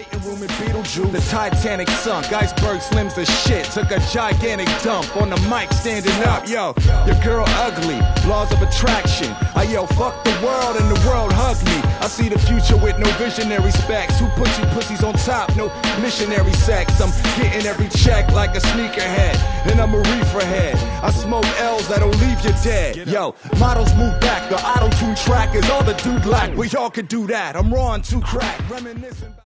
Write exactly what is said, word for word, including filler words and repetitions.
waiting room in Beetlejuice. The Titanic sunk, iceberg slims the shit. Took a gigantic dump on the mic standing up. Yo, your girl ugly, laws of attraction. I yell fuck the world and the world hug me. I see the future with no visionary specs. Who put you pussies on top? No missionary sex. I'm getting every check like a sneakerhead, and I'm a reefer head. I smoke L's that'll leave you dead. Yo, models move back, the auto-tune track is all the dude lack. We all could do that. I'm raw and too crack, reminiscing.